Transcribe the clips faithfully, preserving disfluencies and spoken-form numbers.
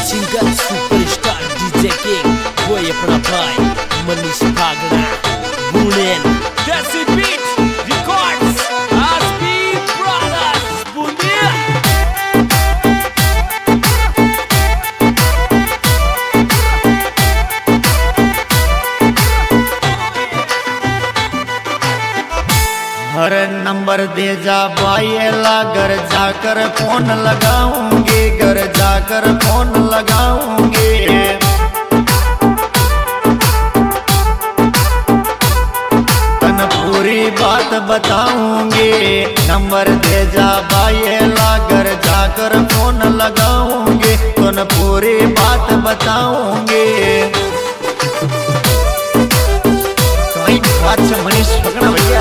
Singer superstar DJ king वो अपना भाई मनीष भागना बुनेन देसी बीट रिकॉर्ड्स आसपी ब्रदर्स बुनिया। हर नंबर दे जा बाइला घर जाकर फोन लगाऊंगी, घर जाकर फोन लगाऊंगी। तन पूरी बात बताऊंगी, नंबर दे जा बाइला घर जाकर फोन लगाऊंगी, तन पूरी बात बताऊंगी। कहीं बात से मनीष पकड़ा भैया।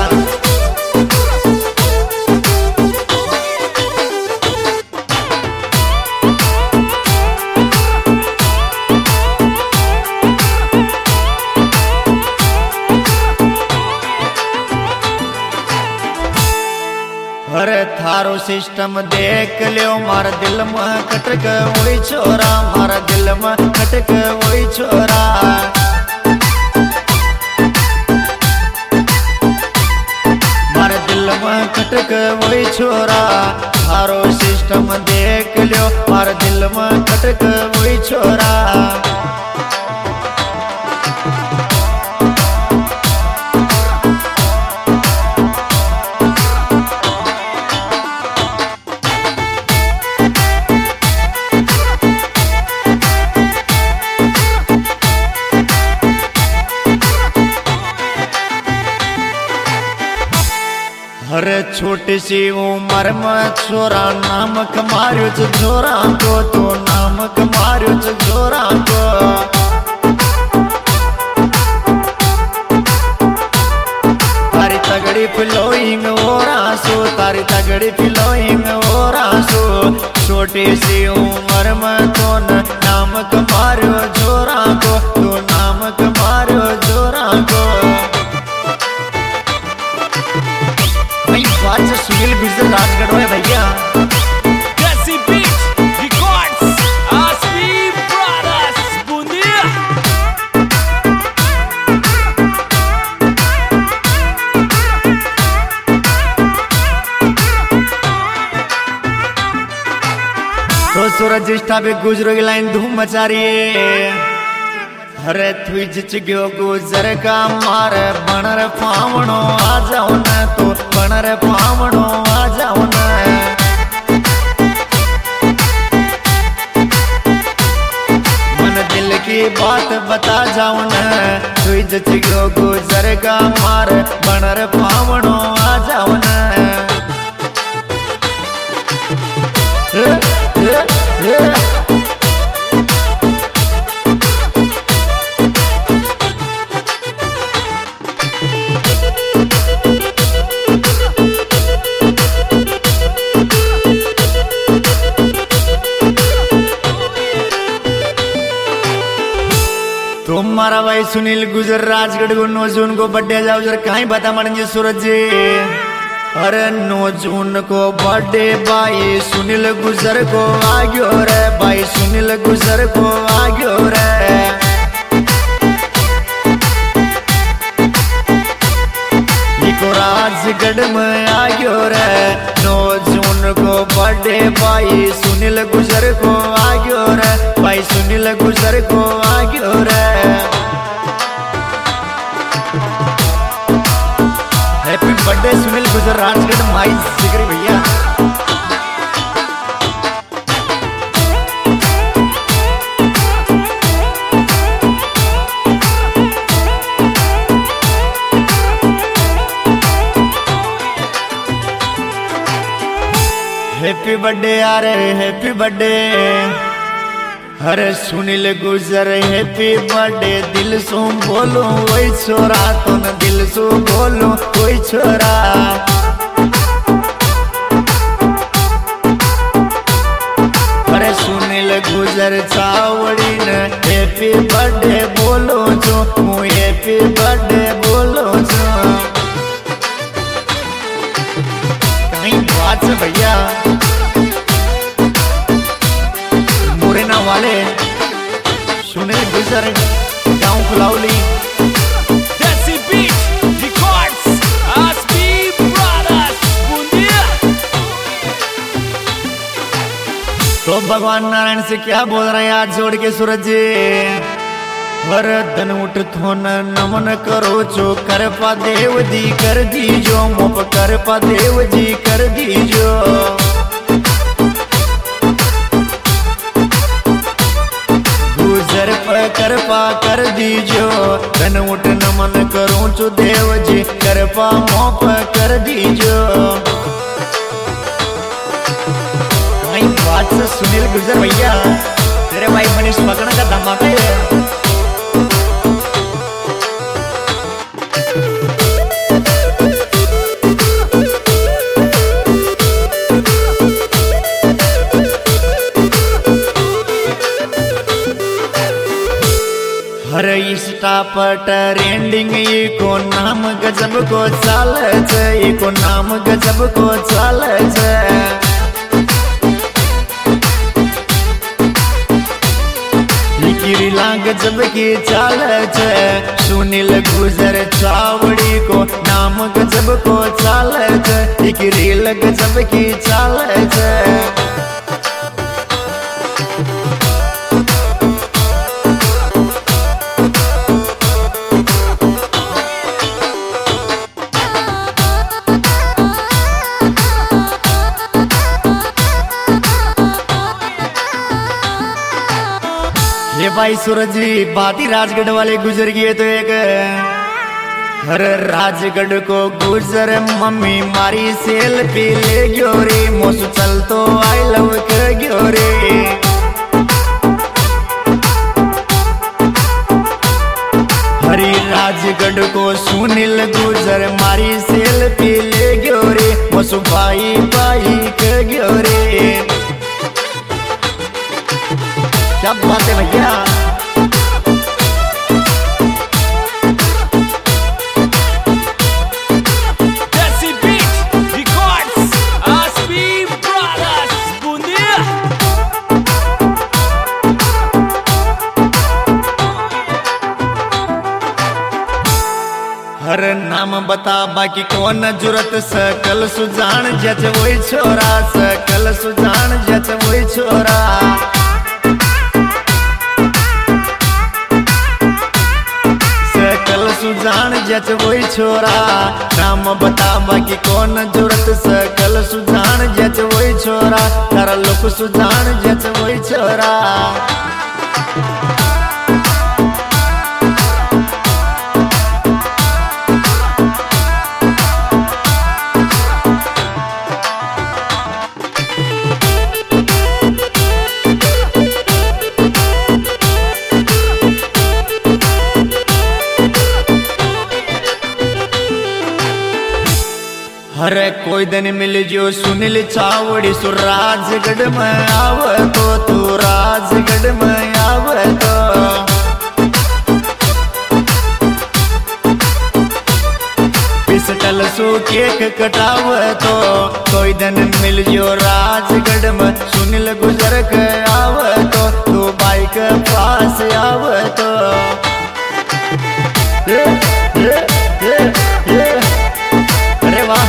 अरे थारो सिस्टम देख लियो, मारा दिल में खटक वही छोरा, मारा दिल में खटक वही छोरा। मारा दिल में खटक वही छोरा, थारो सिस्टम देख लियो, मारा दिल में खटक वही छोरा। अरे छोटी सी उम्र में छोरा नाम कमारियो च छोरा को, तो नाम कमारियो च छोरा को। तारी तगड़ी फ्लोइंग हो रासो, तारी तगड़ी फ्लोइंग हो रासो। छोटी सी उम्र में तो नाम कमारियो छोरा को, तो नाम कमारियो छोरा को। बात सुनील गुजर राजगढ़ है भैया। देसी बीट रिकॉर्ड्स आसपी ब्रदर्स बुनिया। तो सूरज स्टा पे गुजरो की लाइन धूम मचा रही है। अरे थुई जिच गयो गुजर का मार बनर पावणो आ जाओ न, तो बनर पावणो आ जाओ न। मन दिल की बात बता जाओ न, थुई जिच गयो गुजर का मार बनर पावणो आ जाओ न। ए, ए, ए। तुम्हारा भाई सुनील गुजर राजगढ़ को नौ जून को बर्थडे जाओ जरा कहीं बता मरेंगे सूरज जी। अरे नौ जून को बर्थडे भाई सुनील गुजर को आ गयो रे, भाई सुनील गुजर को आ गयो रे। इको राजगढ़ में आ गयो रे, नौ जून को बर्थडे भाई सुनील गुजर को आ गयो रे, भाई सुनील गुजर को आ गयो रे। हैप्पी बर्थडे सुनील गुजर राजगढ़ माई जिगरी भैया। हैप्पी बर्थडे यार हैप्पी बर्थडे। अरे सुनील गुजर हैप्पी बर्थडे, दिल सो बोलो वही छोरा, तो न दिल सो बोलो वही छोरा। अरे सुनील गुजर चावड़ी न हैप्पी बर्थडे बोलो जो, हैप्पी बर्थडे बोलो जो। कहीं बात से भैया वाले सुनील गुजर गांव फुलावली। Desi Beat Records, Aspi Brothers, बूंदिया। तो भगवान नारायण से क्या बोल रहे हैं आज जोड़ के सूरज जी। हर धन उठ थोन नमन करो जो कर पा देव जी कर दीजो मोप कर पा देव जी कर दीजो। गुजर पर कर पा कर दीजो धन उठ नमन करो जो देव जी कर पा मोप कर दीजो। बात से सुनील गुजर भैया तेरे भाई मनीष पकड़ का धमाका है। हर इंस्टा पर ट्रेंडिंग को नाम गजब को चाल है को नाम गजब को चाल है। गिरिला गजब की चाल है सुनील गुजर चावड़ी को नाम गजब को चाल है गिरिल गजब की चाल है। ये भाई सूरज जी बात ही राजगढ़ वाले गुजर गए तो एक हर राजगढ़ को गुजर मम्मी मारी सेल्फी ले गयो रे मोसु चल तो आई लव के गयो रे। हरी राजगढ़ को सुनील गुजर मारी सेल्फी ले गयो रे मोसु भाई भाई के गयो रे। क्या बात है भैया। Desi Beat Records, Aspi Brothers, बूंदिया। हर नाम बता बाकी कौन जरूरत सकल सुजान जच वही छोरा सकल सुजान जच वही छोरा। सुजान जच वही छोरा नाम बता बाकी कौन जरूरत सकल सुजान जच वही छोरा कर लोक सुजान जच वही छोरा। हरे कोई दिन मिल जो सुनील चावड़ी सु राजगढ़ में आव तो तू राजगढ़ में आव तो। पिस्टल सु केक कटाव तो कोई दिन मिल जो राजगढ़ में सुनील गुजर के आव तो तू बाइक पास आव तो। ए, ए, ए, ए, अरे वाह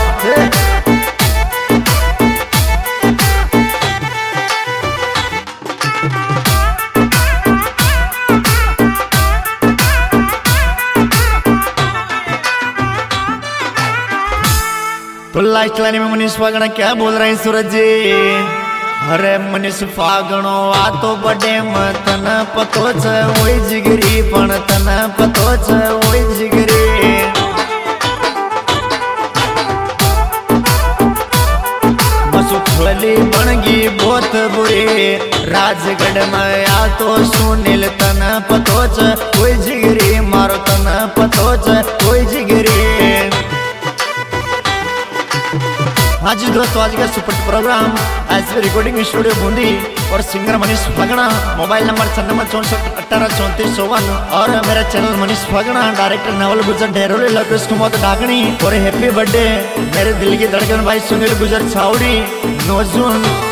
तो लास्ट लाइन में मनीष फागणा क्या बोल रहे हैं सूरज जी। अरे मनीष फागणो आ तो बड़े में तन पतो छ वही जिगरी पण तन पतो छ वही जिगरी। मसुखली बनगी बहुत बुरी राजगढ़ में आ तो सुनील तन पतो छ कोई जिगरी मारो तन पतो छ कोई जिगरी। हाँ जी दोस्तों आज का super program S recording studio Bundi और singer Manish Phagna. Mobile number छन्नबे चौसठ अठारह चौंतीस चौवन और मेरा चैनल मनीष फागणा। डायरेक्टर नवल गुजर डेरोली लकेश कुमार डागणी और हैप्पी बर्थडे मेरे दिल की धड़कन भाई सुनील गुजर छावड़ी नौ जून।